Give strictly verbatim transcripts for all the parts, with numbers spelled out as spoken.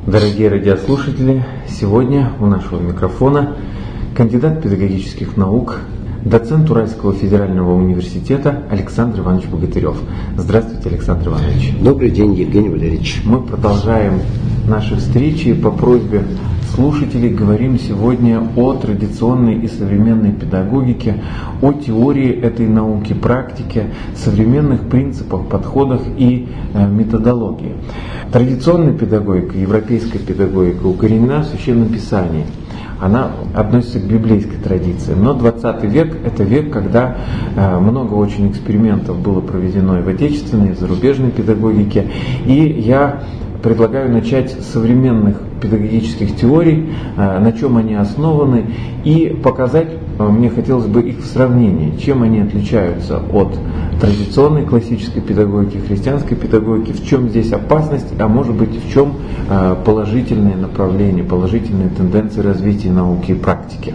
Дорогие радиослушатели, сегодня у нашего микрофона кандидат педагогических наук, доцент Уральского федерального университета Александр Иванович Богатырев. Здравствуйте, Александр Иванович. Добрый день, Евгений Валерьевич. Мы продолжаем наши встречи и по просьбе слушателей говорим сегодня о традиционной и современной педагогике, о теории этой науки, практике, современных принципах, подходах и э, методологии. Традиционная педагогика, европейская педагогика укоренена в Священном Писании. Она относится к библейской традиции. Но двадцатый век – это век, когда э, много очень экспериментов было проведено и в отечественной, и в зарубежной педагогике. И я предлагаю начать с современных педагогических теорий, э, на чем они основаны, и показать, э, мне хотелось бы их в сравнении, чем они отличаются от традиционной классической педагогики, христианской педагогики, в чем здесь опасность, а может быть в чем э, положительные направления, положительные тенденции развития науки и практики.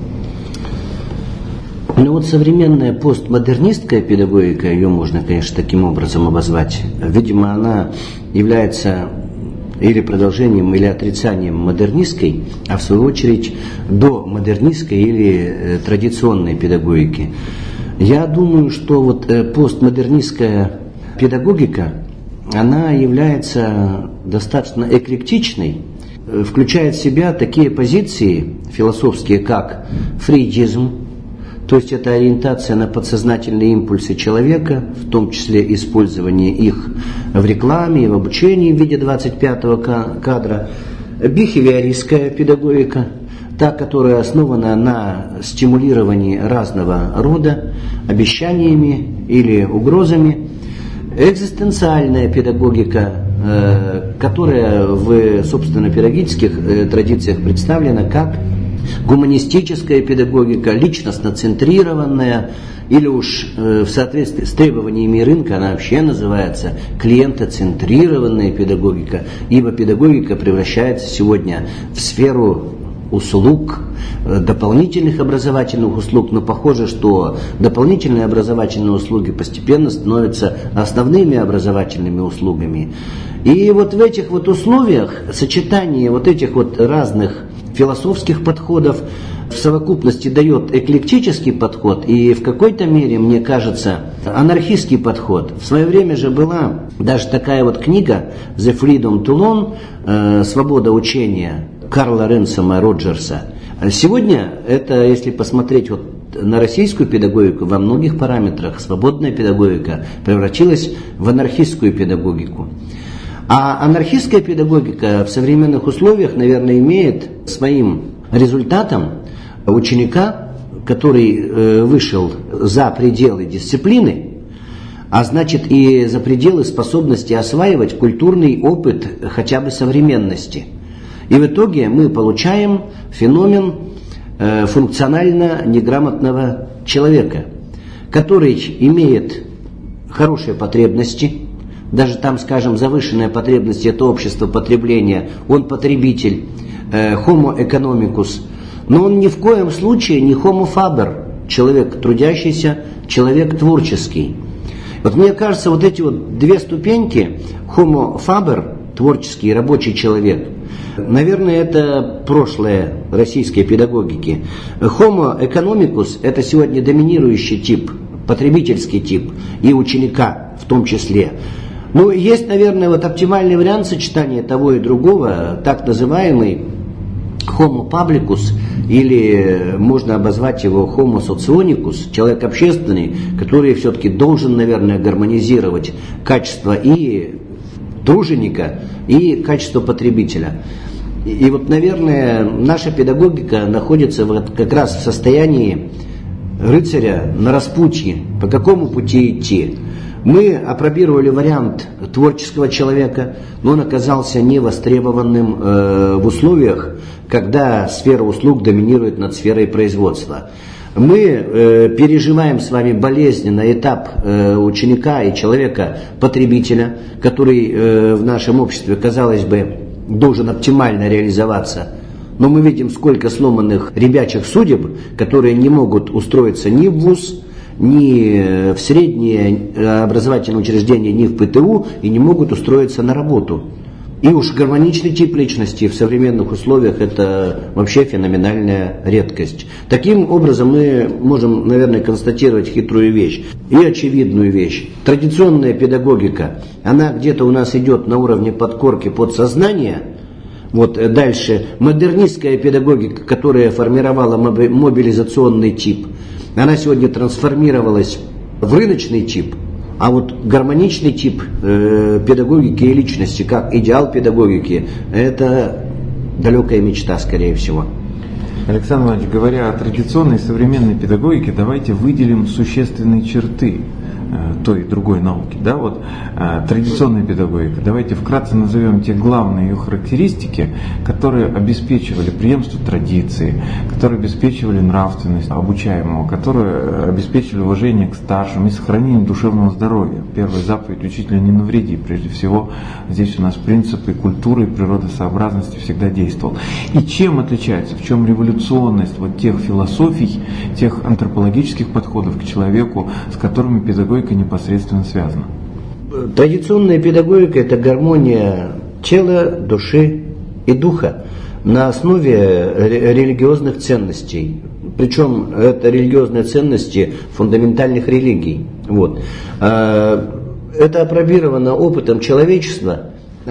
Ну вот современная постмодернистская педагогика, ее можно, конечно, таким образом обозвать, видимо, она является или продолжением, или отрицанием модернистской, а в свою очередь домодернистской или э, традиционной педагогики. Я думаю, что вот э, постмодернистская педагогика, она является достаточно эклектичной, э, включает в себя такие позиции философские, как фрейдизм, то есть это ориентация на подсознательные импульсы человека, в том числе использование их в рекламе и в обучении в виде двадцать пятого кадра, бихевиористская педагогика, та, которая основана на стимулировании разного рода обещаниями или угрозами, экзистенциальная педагогика, которая в, собственно, педагогических традициях представлена как гуманистическая педагогика, личностно-центрированная, или уж э, в соответствии с требованиями рынка она вообще называется клиентоцентрированная педагогика, ибо педагогика превращается сегодня в сферу услуг, э, дополнительных образовательных услуг, но похоже, что дополнительные образовательные услуги постепенно становятся основными образовательными услугами. И вот в этих вот условиях сочетание вот этих вот разных философских подходов в совокупности дает эклектический подход и в какой-то мере, мне кажется, анархистский подход. В свое время же была даже такая вот книга «The Freedom to Learn», э, «Свобода учения» Карла Ренсома Роджерса. Сегодня это, если посмотреть вот на российскую педагогику, во многих параметрах свободная педагогика превратилась в анархистскую педагогику. А анархистская педагогика в современных условиях, наверное, имеет своим результатом ученика, который э, вышел за пределы дисциплины, а значит и за пределы способности осваивать культурный опыт хотя бы современности. И в итоге мы получаем феномен э, функционально неграмотного человека, который имеет хорошие потребности. Даже там, скажем, завышенная потребность – это общество потребления, он потребитель, э, homo economicus, но он ни в коем случае не homo faber, человек трудящийся, человек творческий. Вот мне кажется, вот эти вот две ступеньки, homo faber, творческий, рабочий человек, наверное, это прошлое российской педагогики. Homo economicus – это сегодня доминирующий тип, потребительский тип, и ученика в том числе. Ну, есть, наверное, вот оптимальный вариант сочетания того и другого, так называемый homo publicus, или можно обозвать его homo socionicus, человек общественный, который все-таки должен, наверное, гармонизировать качество и труженика, и качество потребителя. И, и вот, наверное, наша педагогика находится вот как раз в состоянии рыцаря на распутье, по какому пути идти. Мы опробировали вариант творческого человека, но он оказался невостребованным э, в условиях, когда сфера услуг доминирует над сферой производства. Мы э, переживаем с вами болезненный этап э, ученика и человека-потребителя, который э, в нашем обществе, казалось бы, должен оптимально реализоваться. Но мы видим, сколько сломанных ребячих судеб, которые не могут устроиться ни в вуз, ни в среднее образовательное учреждение, ни в ПТУ и не могут устроиться на работу. И уж гармоничный тип личности в современных условиях – это вообще феноменальная редкость. Таким образом мы можем, наверное, констатировать хитрую вещь и очевидную вещь. Традиционная педагогика, она где-то у нас идет на уровне подкорки подсознания. Вот дальше модернистская педагогика, которая формировала мобилизационный тип, она сегодня трансформировалась в рыночный тип. А вот гармоничный тип э, педагогики и личности, как идеал педагогики, это далекая мечта, скорее всего. Александр Иванович, говоря о традиционной и современной педагогике, давайте выделим существенные черты той и другой науки. Да, вот, э, традиционная педагогика. Давайте вкратце назовем те главные ее характеристики, которые обеспечивали преемство традиции, которые обеспечивали нравственность обучаемого, которые обеспечивали уважение к старшим и сохранение душевного здоровья. Первая заповедь учителя: не навреди. Прежде всего, здесь у нас принципы культуры и природосообразности всегда действовал. И чем отличается, в чем революционность вот тех философий, тех антропологических подходов к человеку, с которыми педагогика непосредственно связана? Традиционная педагогика – это гармония тела, души и духа на основе религиозных ценностей. Причем это религиозные ценности фундаментальных религий. Вот. Это апробировано опытом человечества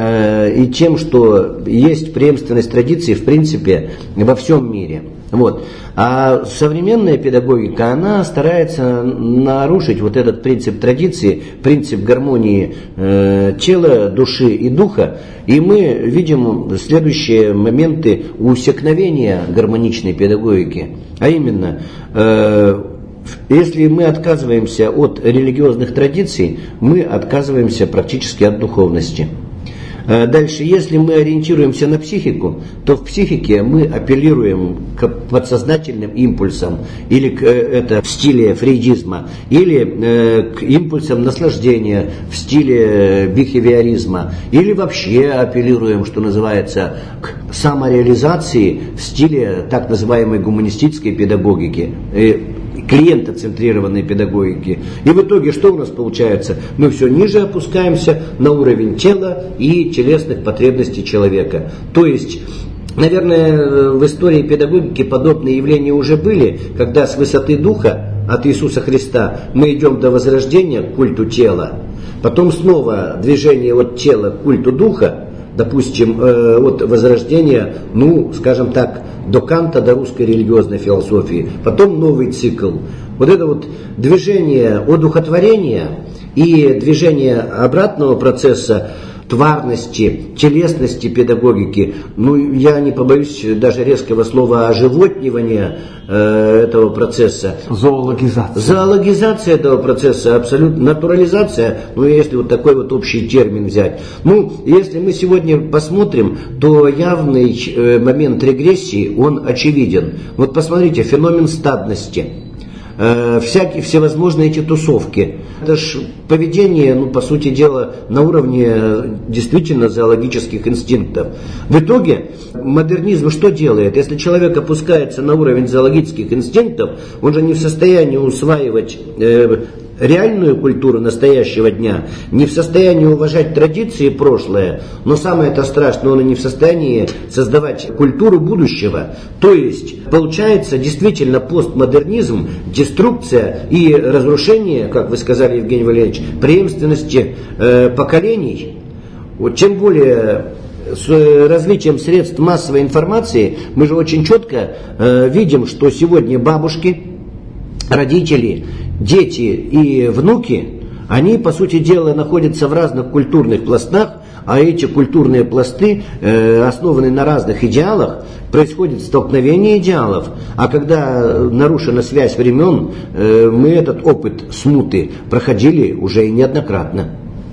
и тем, что есть преемственность традиций в принципе во всем мире. Вот. А современная педагогика, она старается нарушить вот этот принцип традиции, принцип гармонии э, тела, души и духа. И мы видим следующие моменты усекновения гармоничной педагогики. А именно, э, если мы отказываемся от религиозных традиций, мы отказываемся практически от духовности. Дальше, если мы ориентируемся на психику, то в психике мы апеллируем к подсознательным импульсам, или к, это, в стиле фрейдизма, или э, к импульсам наслаждения в стиле бихевиоризма, или вообще апеллируем, что называется, к самореализации в стиле так называемой гуманистической педагогики, клиентоцентрированной педагогики. И в итоге что у нас получается? Мы все ниже опускаемся на уровень тела и телесных потребностей человека. То есть, наверное, в истории педагогики подобные явления уже были, когда с высоты духа от Иисуса Христа мы идем до возрождения к культу тела, потом снова движение от тела к культу духа, допустим, от возрождения, ну, скажем так, до Канта, до русской религиозной философии, потом новый цикл. Вот это вот движение одухотворения и движение обратного процесса тварности, телесности педагогики, ну, я не побоюсь даже резкого слова оживотнивания э, этого процесса. Зоологизация. Зоологизация этого процесса, абсолютно натурализация, ну, если вот такой вот общий термин взять. Ну, если мы сегодня посмотрим, то явный э, момент регрессии, он очевиден. Вот посмотрите, феномен стадности. Всякие всевозможные эти тусовки. Это ж поведение, ну, по сути дела, на уровне действительно зоологических инстинктов. В итоге модернизм что делает? Если человек опускается на уровень зоологических инстинктов, он же не в состоянии усваивать э, реальную культуру настоящего дня, не в состоянии уважать традиции прошлое, но самое это страшное, он и не в состоянии создавать культуру будущего. То есть, получается действительно постмодернизм, деструкция и разрушение, как вы сказали, Евгений Валерьевич, преемственности э, поколений. Вот, тем более с развитием средств массовой информации мы же очень четко э, видим, что сегодня бабушки, родители, дети и внуки, они, по сути дела, находятся в разных культурных пластах, а эти культурные пласты э, основаны на разных идеалах, происходит столкновение идеалов, а когда нарушена связь времен, э, мы этот опыт смуты проходили уже и неоднократно.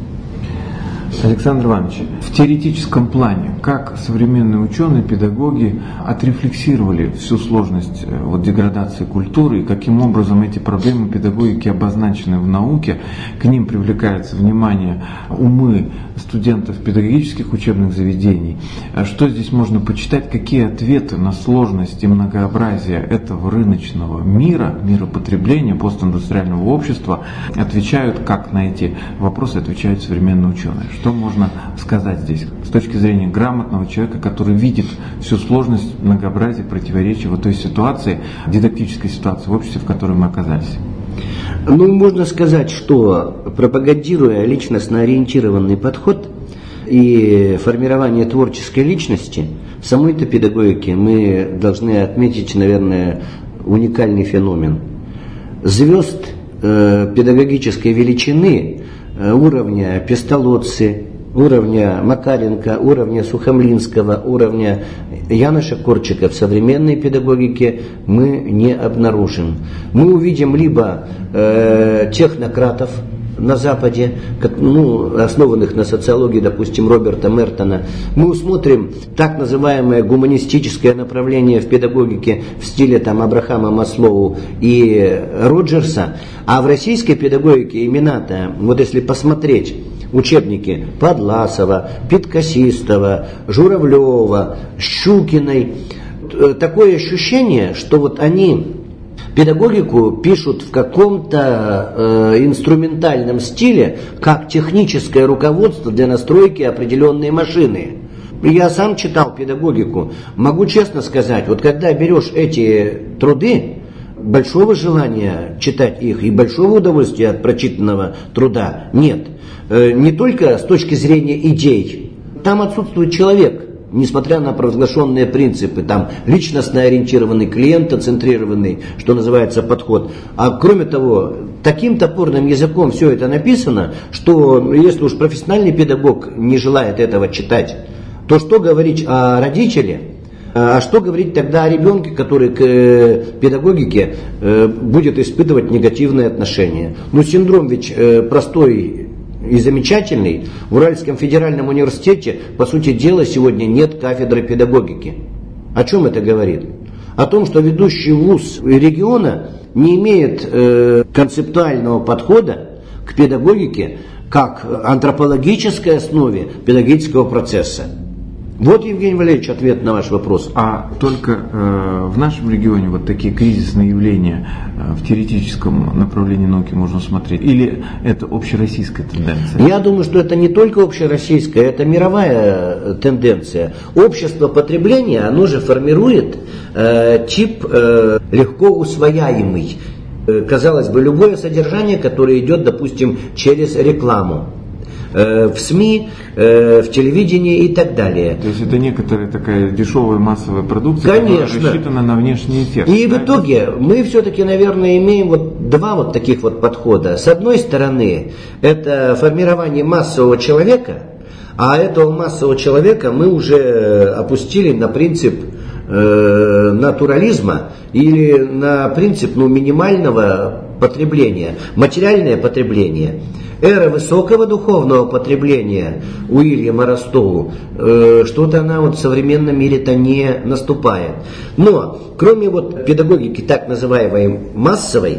Александр Иванович, в теоретическом плане, как современные ученые, педагоги отрефлексировали всю сложность вот, деградации культуры и каким образом эти проблемы педагогики обозначены в науке, к ним привлекается внимание умы студентов педагогических учебных заведений. Что здесь можно почитать, какие ответы на сложность и многообразие этого рыночного мира, мира потребления, постиндустриального общества отвечают, как на эти вопросы отвечают современные ученые? Что можно сказать здесь с точки зрения грамотного человека, который видит всю сложность, многообразие, противоречия вот той ситуации, дидактической ситуации в обществе, в которой мы оказались? Ну, можно сказать, что пропагандируя личностно ориентированный подход и формирование творческой личности, в самой-то педагогике мы должны отметить, наверное, уникальный феномен. Звезд э, педагогической величины э, уровня Пестолоцци, уровня Макаренко, уровня Сухомлинского, уровня Яноша Корчика в современной педагогике мы не обнаружим. Мы увидим либо э, технократов на Западе, как, ну, основанных на социологии, допустим, Роберта Мертона. Мы усмотрим так называемое гуманистическое направление в педагогике в стиле там, Абрахама Маслоу и Роджерса, а в российской педагогике имена-то, вот если посмотреть учебники Подласова, Питкосистова, Журавлева, Щукиной, такое ощущение, что вот они педагогику пишут в каком-то э, инструментальном стиле, как техническое руководство для настройки определенной машины. Я сам читал педагогику. Могу честно сказать, вот когда берешь эти труды, большого желания читать их и большого удовольствия от прочитанного труда нет. Э, не только с точки зрения идей. Там отсутствует человек. Несмотря на провозглашенные принципы, там личностно ориентированный, клиентоцентрированный, что называется, подход. А кроме того, таким топорным языком все это написано, что если уж профессиональный педагог не желает этого читать, то что говорить о родителе, а что говорить тогда о ребенке, который к педагогике будет испытывать негативные отношения? Ну, синдром ведь простой и замечательный. В Уральском федеральном университете, по сути дела, сегодня нет кафедры педагогики. О чем это говорит? О том, что ведущий вуз региона не имеет э, концептуального подхода к педагогике как антропологической основе педагогического процесса. Вот, Евгений Валерьевич, ответ на ваш вопрос. А только э, в нашем регионе вот такие кризисные явления э, в теоретическом направлении науки можно смотреть? Или это общероссийская тенденция? Я думаю, что это не только общероссийская, это мировая тенденция. Общество потребления, оно же формирует э, тип э, легко усвояемый. Э, казалось бы, любое содержание, которое идет, допустим, через рекламу. В СМИ, в телевидении и так далее. То есть это некоторая такая дешевая массовая продукция, конечно, которая рассчитана на внешний эффект. И да? в итоге мы все-таки, наверное, имеем вот два вот таких вот подхода. С одной стороны, это формирование массового человека, а этого массового человека мы уже опустили на принцип э, натурализма или на принцип ну, минимального потребления, материальное потребление. Эра высокого духовного потребления Уильяма Ростоу, э, что-то она вот в современном мире-то не наступает. Но, кроме вот педагогики так называемой массовой,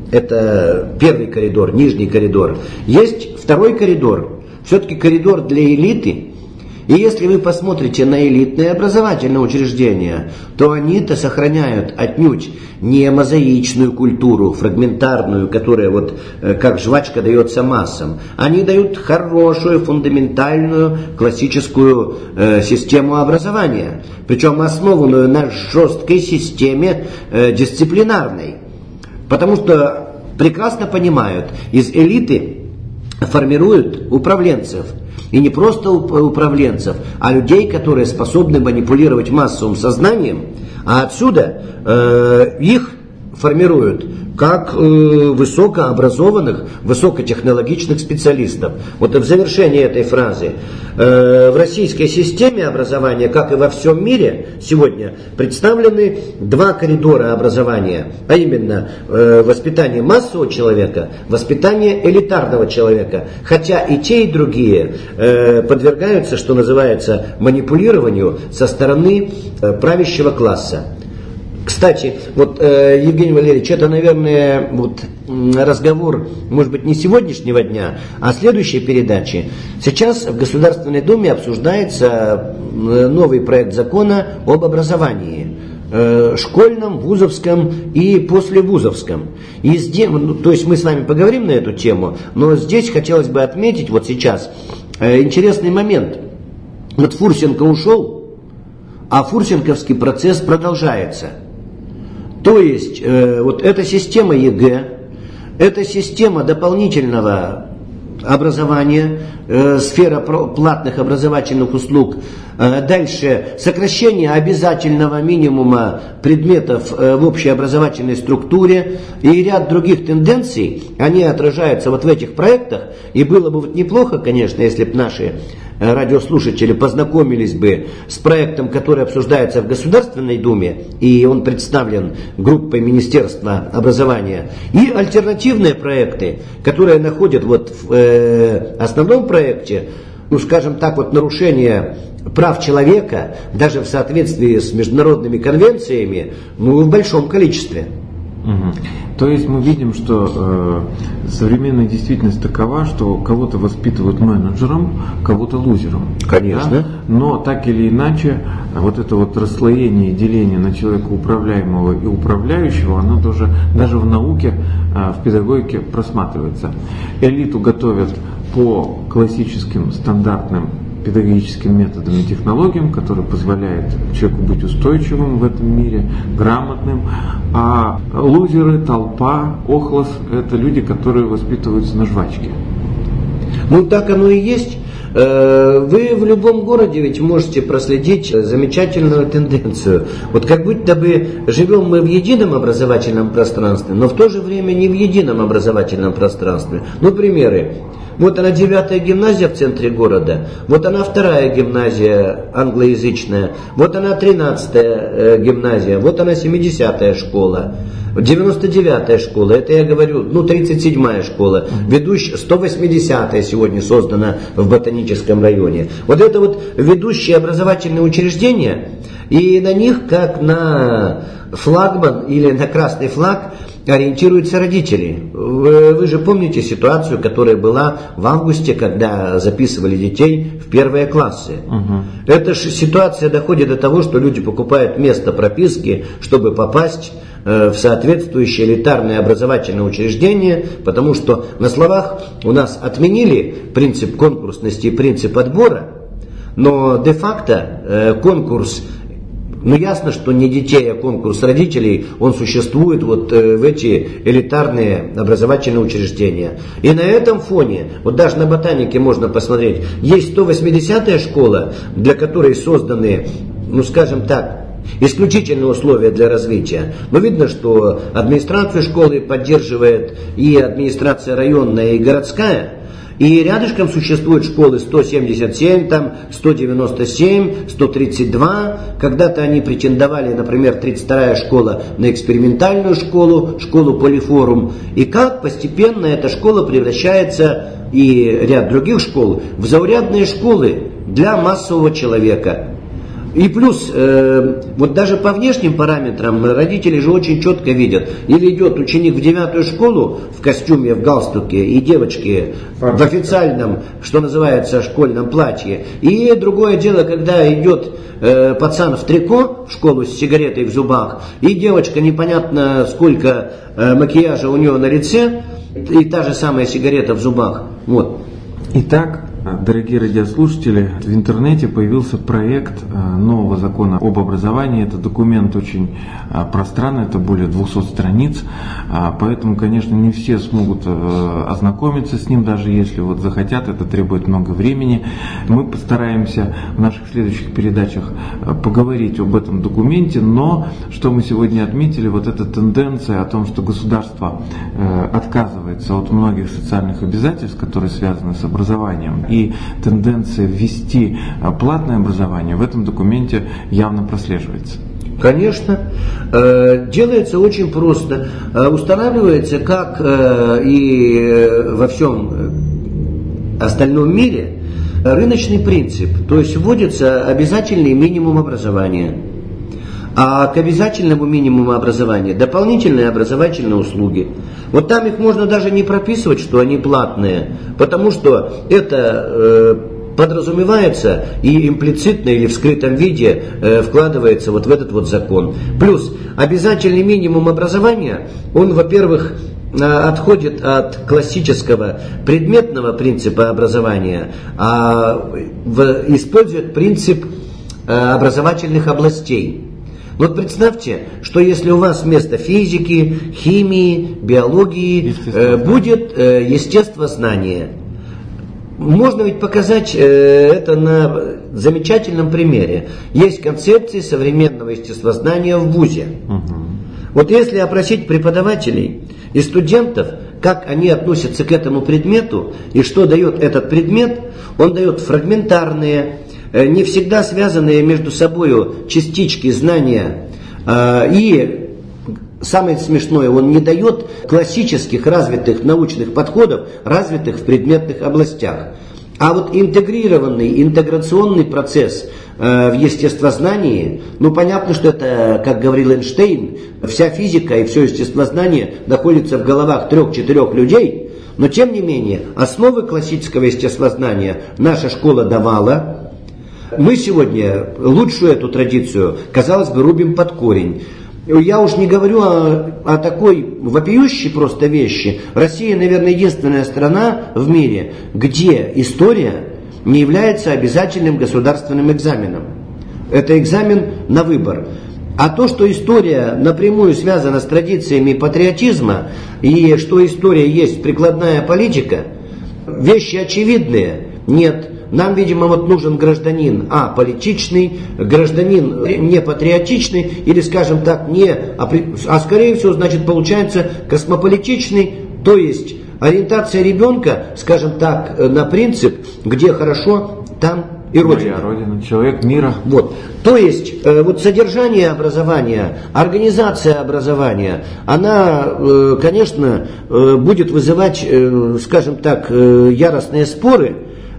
это первый коридор, нижний коридор, есть второй коридор, все-таки коридор для элиты. И если вы посмотрите на элитные образовательные учреждения, то они-то сохраняют отнюдь не мозаичную культуру, фрагментарную, которая вот как жвачка дается массам. Они дают хорошую, фундаментальную, классическую э, систему образования, причем основанную на жесткой системе э, дисциплинарной. Потому что прекрасно понимают, из элиты формируют управленцев. И не просто управленцев, а людей, которые способны манипулировать массовым сознанием, а отсюда э, их формируют как э, высокообразованных, высокотехнологичных специалистов. Вот в завершении этой фразы. Э, в российской системе образования, как и во всем мире, сегодня представлены два коридора образования, а именно э, воспитание массового человека, воспитание элитарного человека. Хотя и те, и другие э, подвергаются, что называется, манипулированию со стороны э, правящего класса. Кстати, вот, э, Евгений Валерьевич, это, наверное, вот, разговор, может быть, не сегодняшнего дня, а следующей передачи. Сейчас в Государственной Думе обсуждается новый проект закона об образовании. Э, школьном, вузовском и послевузовском. И здесь, ну, то есть мы с вами поговорим на эту тему, но здесь хотелось бы отметить вот сейчас интересный момент. Вот Фурсенко ушел, а фурсенковский процесс продолжается. То есть, э, вот эта система ЕГЭ, эта система дополнительного образования, э, сфера платных образовательных услуг, э, дальше сокращение обязательного минимума предметов э, в общей образовательной структуре и ряд других тенденций, они отражаются вот в этих проектах. И было бы вот неплохо, конечно, если бы наши радиослушатели познакомились бы с проектом, который обсуждается в Государственной Думе, и он представлен группой Министерства образования, и альтернативные проекты, которые находят вот в э, основном проекте, ну скажем так, вот нарушение прав человека, даже в соответствии с международными конвенциями, ну в большом количестве. Угу. То есть мы видим, что э, современная действительность такова, что кого-то воспитывают менеджером, кого-то лузером. Конечно. Да? Но так или иначе, вот это вот расслоение, деление на человека управляемого и управляющего, оно тоже даже в науке, э, в педагогике просматривается. Элиту готовят по классическим стандартным педагогическим методам и технологиям, которые позволяют человеку быть устойчивым в этом мире, грамотным. А лузеры, толпа, охлос – это люди, которые воспитываются на жвачке. Ну так оно и есть. Вы в любом городе ведь можете проследить замечательную тенденцию. Вот как будто бы живем мы в едином образовательном пространстве, но в то же время не в едином образовательном пространстве. Ну, примеры. Вот она девятая гимназия в центре города, вот она вторая гимназия англоязычная, вот она тринадцатая гимназия, вот она семидесятая школа, девяносто девятая школа, это я говорю, ну тридцать седьмая школа, ведущая, сто восьмидесятая сегодня создана в Ботаническом районе. Вот это вот ведущие образовательные учреждения, и на них как на флагман или на красный флаг ориентируются родители. Вы, вы же помните ситуацию, которая была в августе, когда записывали детей в первые классы. Угу. Эта же ситуация доходит до того, что люди покупают место прописки, чтобы попасть э, в соответствующее элитарное образовательное учреждение, потому что на словах у нас отменили принцип конкурсности и принцип отбора, но де-факто э, конкурс, ну ясно, что не детей, а конкурс родителей, он существует вот э, в эти элитарные образовательные учреждения. И на этом фоне, вот даже на ботанике можно посмотреть, есть сто восьмидесятая школа, для которой созданы, ну скажем так, исключительные условия для развития. Но видно, что администрацию школы поддерживает и администрация районная, и городская. И рядышком существуют школы сто семьдесят семь, там, сто девяносто семь, сто тридцать два. Когда-то они претендовали, например, тридцать вторая школа на экспериментальную школу, школу Полифорум. И как постепенно эта школа превращается, и ряд других школ, в заурядные школы для массового человека. И плюс, э, вот даже по внешним параметрам родители же очень четко видят. Или идет ученик в девятую школу в костюме, в галстуке, и девочки в официальном, что называется, школьном платье. И другое дело, когда идет э, пацан в трико в школу с сигаретой в зубах, и девочка непонятно сколько э, макияжа у нее на лице, и та же самая сигарета в зубах. Вот. Итак, дорогие радиослушатели, в интернете появился проект нового закона об образовании. Это документ очень пространный, это более двухсот страниц, поэтому, конечно, не все смогут ознакомиться с ним, даже если вот захотят, это требует много времени. Мы постараемся в наших следующих передачах поговорить об этом документе, но что мы сегодня отметили, вот эта тенденция о том, что государство отказывается от многих социальных обязательств, которые связаны с образованием, и тенденция ввести платное образование в этом документе явно прослеживается. Конечно. Делается очень просто. Устанавливается, как и во всем остальном мире, рыночный принцип. То есть вводится обязательный минимум образования. А к обязательному минимуму образования дополнительные образовательные услуги. Вот там их можно даже не прописывать, что они платные, потому что это э, подразумевается и имплицитно или в скрытом виде э, вкладывается вот в этот вот закон. Плюс обязательный минимум образования, он, во-первых, отходит от классического предметного принципа образования, а использует принцип образовательных областей. Вот представьте, что если у вас вместо физики, химии, биологии э, будет э, естествознание. Можно ведь показать э, это на замечательном примере. Есть концепции современного естествознания в вузе. Угу. Вот если опросить преподавателей и студентов, как они относятся к этому предмету и что дает этот предмет, он дает фрагментарные, не всегда связанные между собой частички знания. И самое смешное, он не дает классических развитых научных подходов, развитых в предметных областях. А вот интегрированный, интеграционный процесс в естествознании, ну понятно, что это, как говорил Эйнштейн, вся физика и все естествознание находится в головах трех-четырех людей, но тем не менее основы классического естествознания наша школа давала. Мы сегодня лучшую эту традицию, казалось бы, рубим под корень. Я уж не говорю о, о такой вопиющей просто вещи. Россия, наверное, единственная страна в мире, где история не является обязательным государственным экзаменом. Это экзамен на выбор. А то, что история напрямую связана с традициями патриотизма, и что история есть прикладная политика, вещи очевидные, нет. Нам, видимо, вот нужен гражданин а политичный, гражданин не патриотичный, или, скажем так, не, а, а скорее всего, значит, получается космополитичный, то есть ориентация ребенка, скажем так, на принцип, где хорошо, там и Родина. Моя Родина, человек мира. Вот. То есть, э, вот содержание образования, организация образования, она, э, конечно, э, будет вызывать, э, скажем так, э, яростные споры,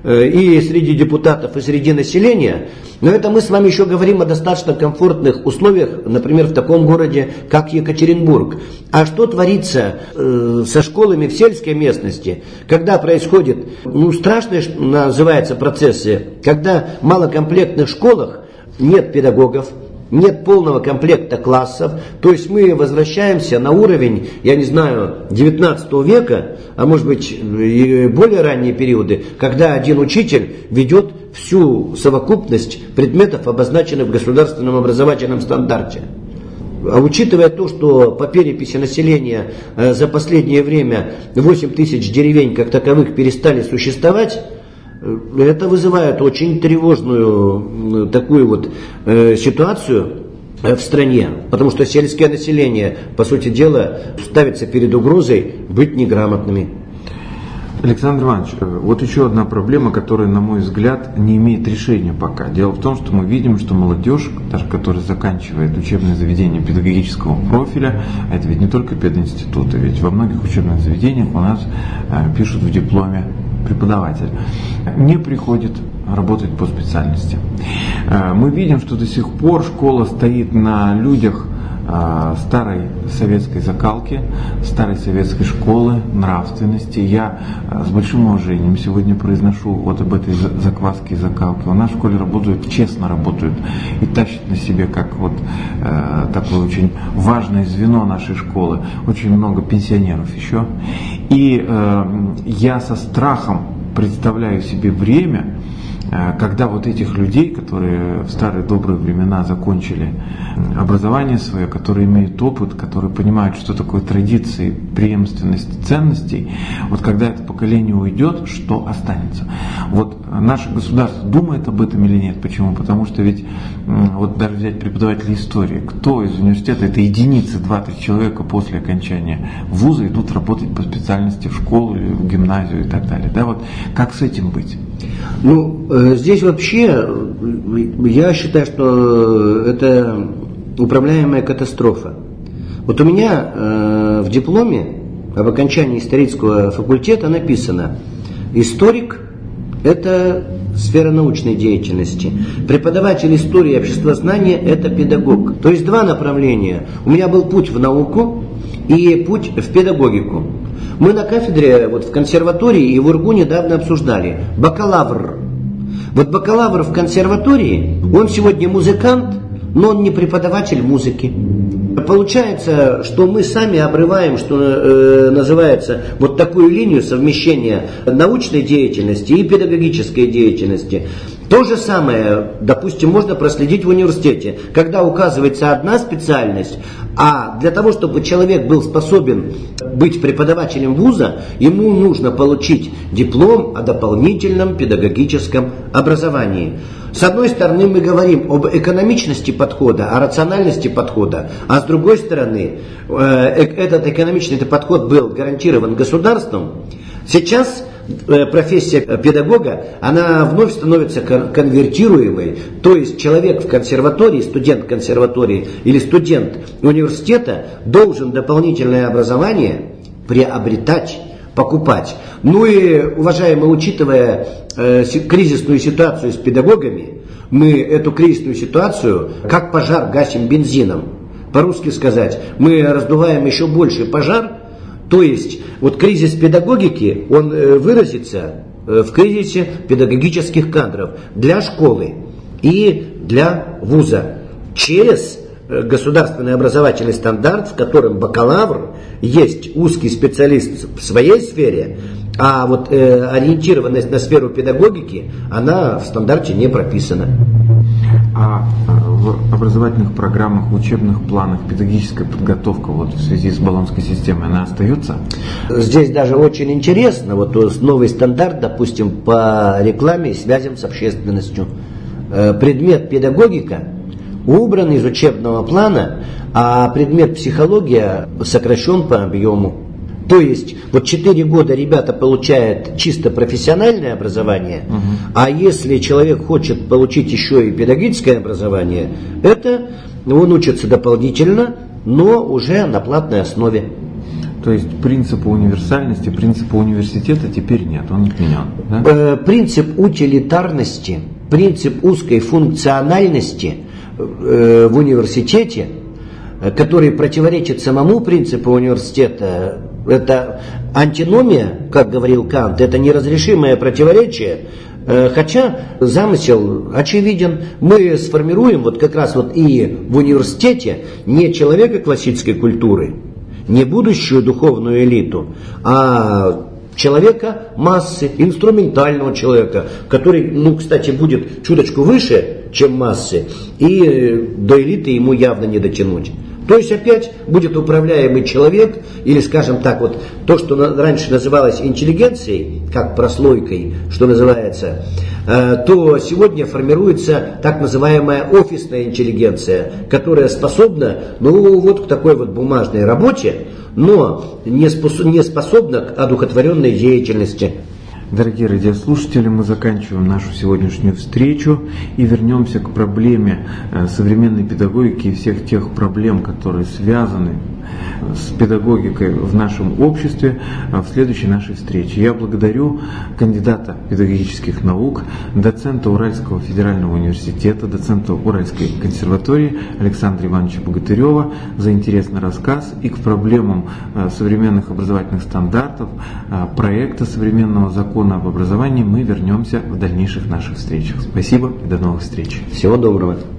и среди депутатов, и среди населения. Но это мы с вами еще говорим о достаточно комфортных условиях, например, в таком городе, как Екатеринбург. А что творится э, со школами в сельской местности, когда происходит, ну, страшные называются процессы, когда в малокомплектных школах нет педагогов, нет полного комплекта классов, то есть мы возвращаемся на уровень, я не знаю, девятнадцатого века, а может быть и более ранние периоды, когда один учитель ведет всю совокупность предметов, обозначенных в государственном образовательном стандарте. А учитывая то, что по переписи населения за последнее время восемь тысяч деревень как таковых перестали существовать, это вызывает очень тревожную такую вот э, ситуацию в стране, потому что сельское население, по сути дела, ставится перед угрозой быть неграмотными. Александр Иванович, вот еще одна проблема, которая, на мой взгляд, не имеет решения пока. Дело в том, что мы видим, что молодежь, даже которая заканчивает учебное заведение педагогического профиля, это ведь не только пединституты, ведь во многих учебных заведениях у нас э, пишут в дипломе преподаватель, не приходит работать по специальности. Мы видим, что до сих пор школа стоит на людях старой советской закалки, старой советской школы, нравственности. Я с большим уважением сегодня произношу вот об этой закваске и закалке. У нас в школе работают, честно работают и тащат на себе, как вот э, такое очень важное звено нашей школы, очень много пенсионеров еще. И э, я со страхом представляю себе время, когда вот этих людей, которые в старые добрые времена закончили образование свое, которые имеют опыт, которые понимают, что такое традиции, преемственность ценностей, вот когда это поколение уйдет, что останется? Вот наше государство думает об этом или нет? Почему? Потому что ведь, вот даже взять преподавателей истории, кто из университета, это единицы, два-три человека после окончания вуза идут работать по специальности в школу, в гимназию и так далее. Да, вот как с этим быть? Ну, здесь вообще, я считаю, что это управляемая катастрофа. Вот у меня э, в дипломе об окончании исторического факультета написано: историк – это сфера научной деятельности, преподаватель истории и обществознания – это педагог. То есть два направления. У меня был путь в науку и путь в педагогику. Мы на кафедре, вот в консерватории и в УрГУ недавно обсуждали бакалавр. Вот бакалавр в консерватории, он сегодня музыкант, но он не преподаватель музыки. Получается, что мы сами обрываем, что э, называется, вот такую линию совмещения научной деятельности и педагогической деятельности. То же самое, допустим, можно проследить в университете, когда указывается одна специальность, а для того, чтобы человек был способен быть преподавателем вуза, ему нужно получить диплом о дополнительном педагогическом образовании. С одной стороны, мы говорим об экономичности подхода, о рациональности подхода, а с другой стороны, этот экономичный подход был гарантирован государством. Сейчас профессия педагога, она вновь становится конвертируемой, то есть человек в консерватории, студент консерватории или студент университета должен дополнительное образование приобретать, покупать. Ну и, уважаемые, учитывая э, кризисную ситуацию с педагогами, мы эту кризисную ситуацию как пожар гасим бензином. По-русски сказать, мы раздуваем еще больший пожар. То есть, вот кризис педагогики, он выразится в кризисе педагогических кадров для школы и для вуза через государственный образовательный стандарт, в котором бакалавр есть узкий специалист в своей сфере, а вот э, ориентированность на сферу педагогики, она в стандарте не прописана. А в образовательных программах, в учебных планах педагогическая подготовка вот в связи с Болонской системой, она остается? Здесь даже очень интересно, вот новый стандарт, допустим, по рекламе и связям с общественностью. Предмет педагогика убран из учебного плана, а предмет психология сокращен по объему. То есть, вот четыре года ребята получают чисто профессиональное образование, угу. А если человек хочет получить еще и педагогическое образование, это он учится дополнительно, но уже на платной основе. То есть принципа универсальности, принципа университета теперь нет, он отменен. Да? Принцип утилитарности, принцип узкой функциональности в университете, который противоречит самому принципу университета, это антиномия, как говорил Кант, это неразрешимое противоречие, хотя замысел очевиден. Мы сформируем вот как раз вот и в университете не человека классической культуры, не будущую духовную элиту, а человека массы, инструментального человека, который, ну, кстати, будет чуточку выше, чем массы, и до элиты ему явно не дотянуть. То есть опять будет управляемый человек, или, скажем так, вот то, что раньше называлось интеллигенцией, как прослойкой, что называется, то сегодня формируется так называемая офисная интеллигенция, которая способна, ну, вот к такой вот бумажной работе, но не способна к одухотворенной деятельности. Дорогие радиослушатели, мы заканчиваем нашу сегодняшнюю встречу и вернемся к проблеме современной педагогики и всех тех проблем, которые связаны с педагогикой в нашем обществе в следующей нашей встрече. Я благодарю кандидата педагогических наук, доцента Уральского федерального университета, доцента Уральской консерватории Александра Ивановича Богатырева за интересный рассказ и к проблемам современных образовательных стандартов, проекта современного закона об образовании мы вернемся в дальнейших наших встречах. Спасибо и до новых встреч. Всего доброго.